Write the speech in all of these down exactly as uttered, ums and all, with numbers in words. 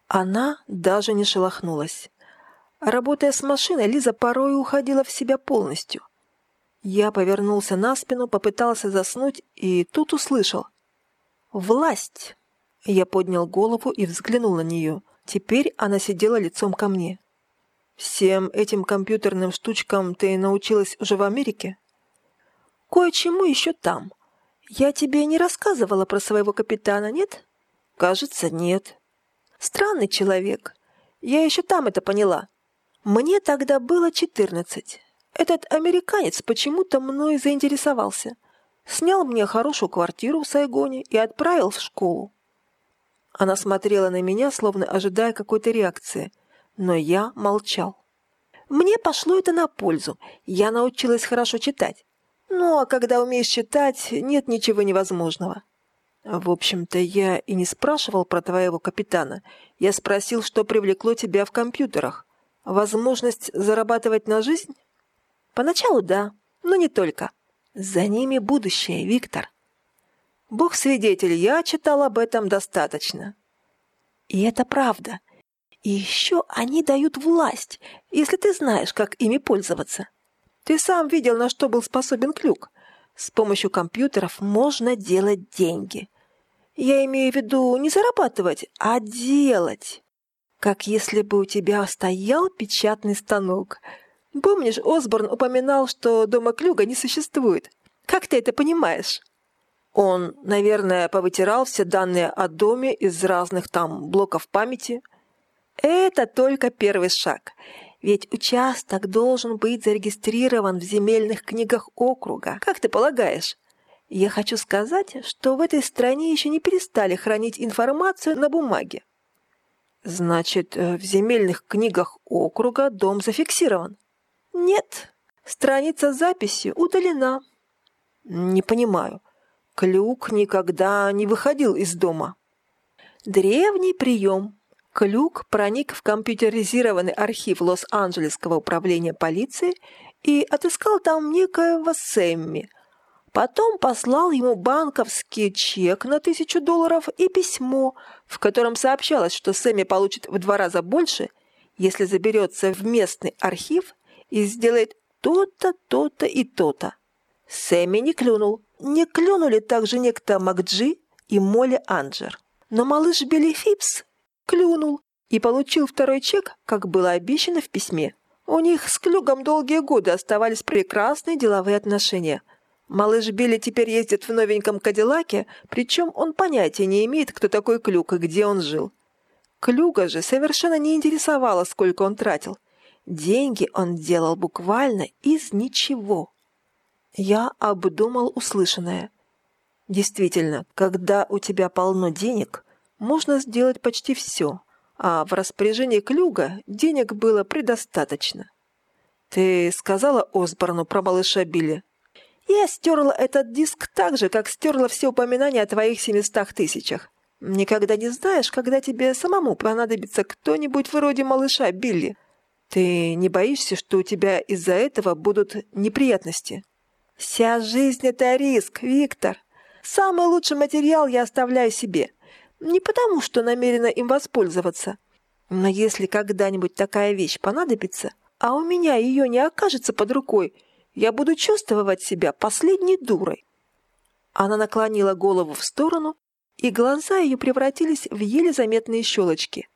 Она даже не шелохнулась. Работая с машиной, Лиза порой уходила в себя полностью. Я повернулся на спину, попытался заснуть и тут услышал: «Власть!» Я поднял голову и взглянул на нее. Теперь она сидела лицом ко мне. «Всем этим компьютерным штучкам ты научилась уже в Америке?» «Кое-чему еще там. Я тебе не рассказывала про своего капитана, нет?» «Кажется, нет». «Странный человек. Я еще там это поняла. Мне тогда было четырнадцать. Этот американец почему-то мной заинтересовался. Снял мне хорошую квартиру в Сайгоне и отправил в школу». Она смотрела на меня, словно ожидая какой-то реакции, но я молчал. Мне пошло это на пользу. Я научилась хорошо читать. Ну, а когда умеешь читать, нет ничего невозможного. В общем-то, я и не спрашивал про твоего капитана. Я спросил, что привлекло тебя в компьютерах. Возможность зарабатывать на жизнь? Поначалу да, но не только. За ними будущее, Виктор. Бог свидетель, я читал об этом достаточно. И это правда. И еще они дают власть, если ты знаешь, как ими пользоваться. Ты сам видел, на что был способен Клюк. С помощью компьютеров можно делать деньги. Я имею в виду не зарабатывать, а делать. Как если бы у тебя стоял печатный станок. Помнишь, Осборн упоминал, что дома Клюга не существует? Как ты это понимаешь? Он, наверное, повытирал все данные о доме из разных там блоков памяти. Это только первый шаг. Ведь участок должен быть зарегистрирован в земельных книгах округа. Как ты полагаешь? Я хочу сказать, что в этой стране еще не перестали хранить информацию на бумаге. Значит, в земельных книгах округа дом зафиксирован? Нет, страница с записью удалена. Не понимаю. Клюк никогда не выходил из дома. Древний прием. Клюк проник в компьютеризированный архив Лос-Анджелесского управления полиции и отыскал там некоего Сэмми. Потом послал ему банковский чек на тысячу долларов и письмо, в котором сообщалось, что Сэмми получит в два раза больше, если заберется в местный архив и сделает то-то, то-то и то-то. Сэмми не клюнул. Не клюнули также некто Макджи и Молли Анджер. Но малыш Билли Фипс клюнул и получил второй чек, как было обещано в письме. У них с Клюгом долгие годы оставались прекрасные деловые отношения. Малыш Билли теперь ездит в новеньком Кадиллаке, причем он понятия не имеет, кто такой Клюг и где он жил. Клюга же совершенно не интересовало, сколько он тратил. Деньги он делал буквально из ничего. Я обдумал услышанное. Действительно, когда у тебя полно денег, можно сделать почти все, а в распоряжении Клюга денег было предостаточно. Ты сказала Осборну про малыша Билли? Я стерла этот диск так же, как стерла все упоминания о твоих семистах тысячах. Никогда не знаешь, когда тебе самому понадобится кто-нибудь вроде малыша Билли. Ты не боишься, что у тебя из-за этого будут неприятности? Вся жизнь — это риск, Виктор. Самый лучший материал я оставляю себе. Не потому, что намерена им воспользоваться. Но если когда-нибудь такая вещь понадобится, а у меня ее не окажется под рукой, я буду чувствовать себя последней дурой. Она наклонила голову в сторону, и глаза ее превратились в еле заметные щелочки.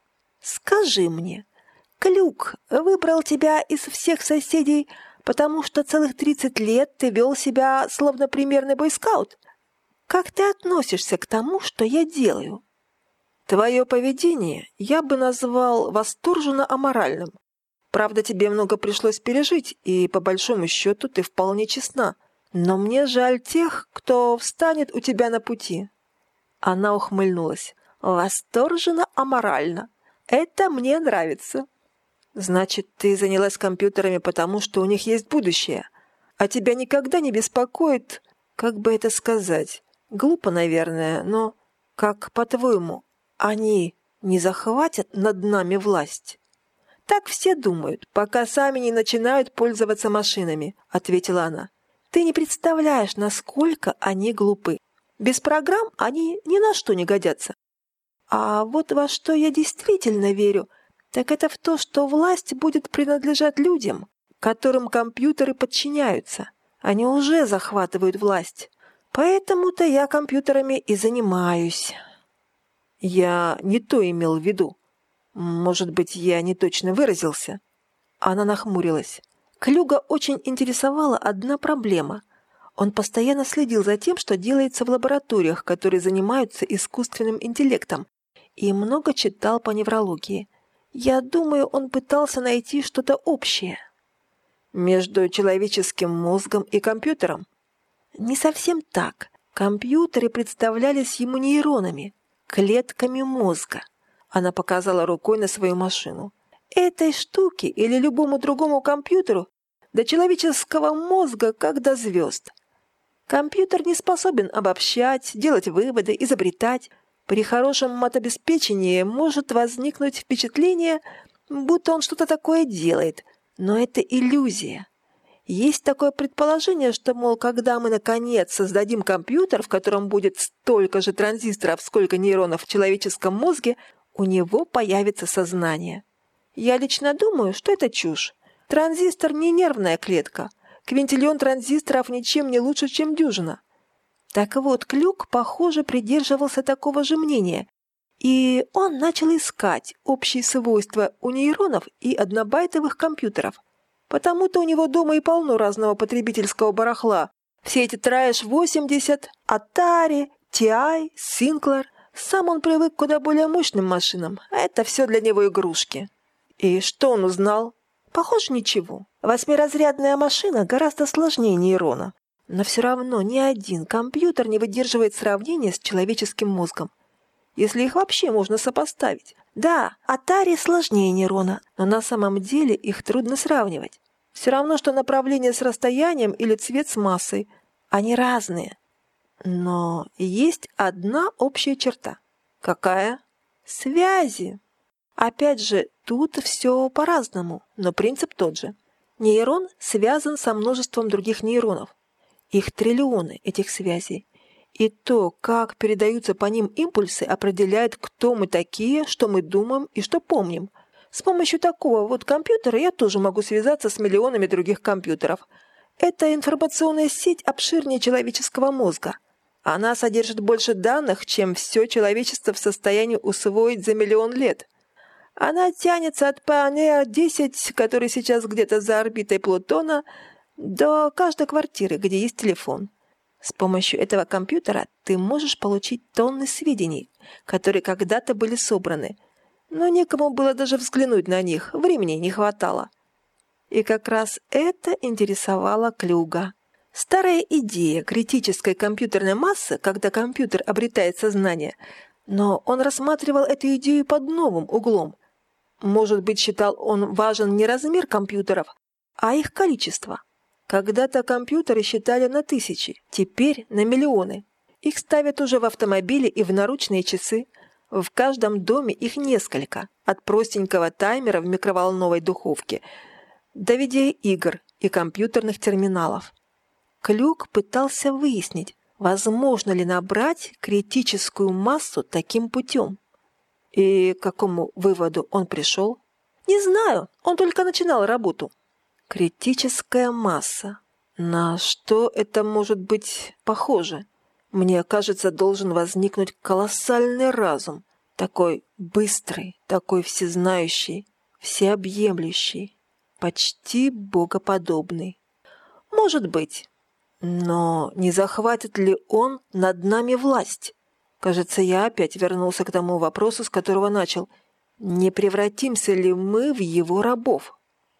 «Скажи мне, Клюк выбрал тебя из всех соседей, потому что целых тридцать лет ты вел себя словно примерный бойскаут? Как ты относишься к тому, что я делаю?» «Твое поведение я бы назвал восторженно аморальным. Правда, тебе много пришлось пережить, и, по большому счету, ты вполне честна. Но мне жаль тех, кто встанет у тебя на пути». Она ухмыльнулась. «Восторженно аморально. Это мне нравится». «Значит, ты занялась компьютерами потому, что у них есть будущее. А тебя никогда не беспокоит, как бы это сказать, глупо, наверное, но, как по-твоему, они не захватят над нами власть?» «Так все думают, пока сами не начинают пользоваться машинами», — ответила она. «Ты не представляешь, насколько они глупы. Без программ они ни на что не годятся». А вот во что я действительно верю, так это в то, что власть будет принадлежать людям, которым компьютеры подчиняются. Они уже захватывают власть. Поэтому-то я компьютерами и занимаюсь. Я не то имел в виду. Может быть, я не точно выразился. Она нахмурилась. Клюга очень интересовала одна проблема. Он постоянно следил за тем, что делается в лабораториях, которые занимаются искусственным интеллектом, и много читал по неврологии. Я думаю, он пытался найти что-то общее. Между человеческим мозгом и компьютером? Не совсем так. Компьютеры представлялись ему нейронами, клетками мозга. Она показала рукой на свою машину. Этой штуке или любому другому компьютеру до человеческого мозга, как до звезд. Компьютер не способен обобщать, делать выводы, изобретать. При хорошем матобеспечении может возникнуть впечатление, будто он что-то такое делает, но это иллюзия. Есть такое предположение, что, мол, когда мы, наконец, создадим компьютер, в котором будет столько же транзисторов, сколько нейронов в человеческом мозге, у него появится сознание. Я лично думаю, что это чушь. Транзистор не нервная клетка. Квинтиллион транзисторов ничем не лучше, чем дюжина. Так вот, Клюк, похоже, придерживался такого же мнения, и он начал искать общие свойства у нейронов и однобайтовых компьютеров. Потому-то у него дома и полно разного потребительского барахла. Все эти Трэш восемьдесят, Atari, ти ай, Sinclair. Сам он привык к куда более мощным машинам, а это все для него игрушки. И что он узнал? Похоже, ничего. Восьмиразрядная машина гораздо сложнее нейрона. Но все равно ни один компьютер не выдерживает сравнения с человеческим мозгом. Если их вообще можно сопоставить. Да, Atari сложнее нейрона, но на самом деле их трудно сравнивать. Все равно, что направление с расстоянием или цвет с массой. Они разные. Но есть одна общая черта. Какая? Связи. Опять же, тут все по-разному, но принцип тот же. Нейрон связан со множеством других нейронов. Их триллионы, этих связей. И то, как передаются по ним импульсы, определяет, кто мы такие, что мы думаем и что помним. С помощью такого вот компьютера я тоже могу связаться с миллионами других компьютеров. Эта информационная сеть обширнее человеческого мозга. Она содержит больше данных, чем все человечество в состоянии усвоить за миллион лет. Она тянется от Pioneer десять, который сейчас где-то за орбитой Плутона, до каждой квартиры, где есть телефон. С помощью этого компьютера ты можешь получить тонны сведений, которые когда-то были собраны, но некому было даже взглянуть на них, времени не хватало. И как раз это интересовало Клюга. Старая идея критической компьютерной массы, когда компьютер обретает сознание, но он рассматривал эту идею под новым углом. Может быть, считал он важен не размер компьютеров, а их количество. Когда-то компьютеры считали на тысячи, теперь на миллионы. Их ставят уже в автомобили и в наручные часы. В каждом доме их несколько, от простенького таймера в микроволновой духовке до видеоигр и компьютерных терминалов. Клюк пытался выяснить, возможно ли набрать критическую массу таким путем. И к какому выводу он пришел? Не знаю, он только начинал работу. Критическая масса. На что это может быть похоже? Мне кажется, должен возникнуть колоссальный разум. Такой быстрый, такой всезнающий, всеобъемлющий, почти богоподобный. Может быть. Но не захватит ли он над нами власть? Кажется, я опять вернулся к тому вопросу, с которого начал. Не превратимся ли мы в его рабов?